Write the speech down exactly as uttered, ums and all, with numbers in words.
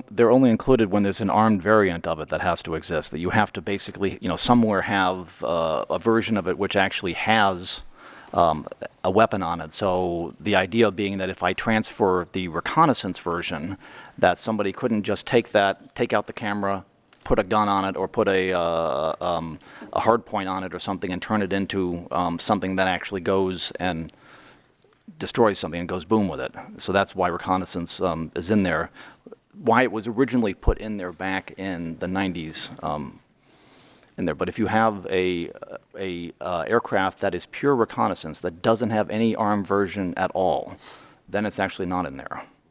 they're they're only included when there's an armed variant of it that has to exist. That you have to basically, you know, somewhere have uh, a version of it which actually has um, a weapon on it. So the idea being that if I transfer the reconnaissance version, that somebody couldn't just take that, take out the camera, put a gun on it, or put a uh, um, a hard point on it or something, and turn it into um, something that actually goes and destroys something and goes boom with it. So that's why reconnaissance um, is in there. Why it was originally put in there back in the nineties um, in there. But if you have a, a uh, aircraft that is pure reconnaissance that doesn't have any armed version at all, then it's actually not in there.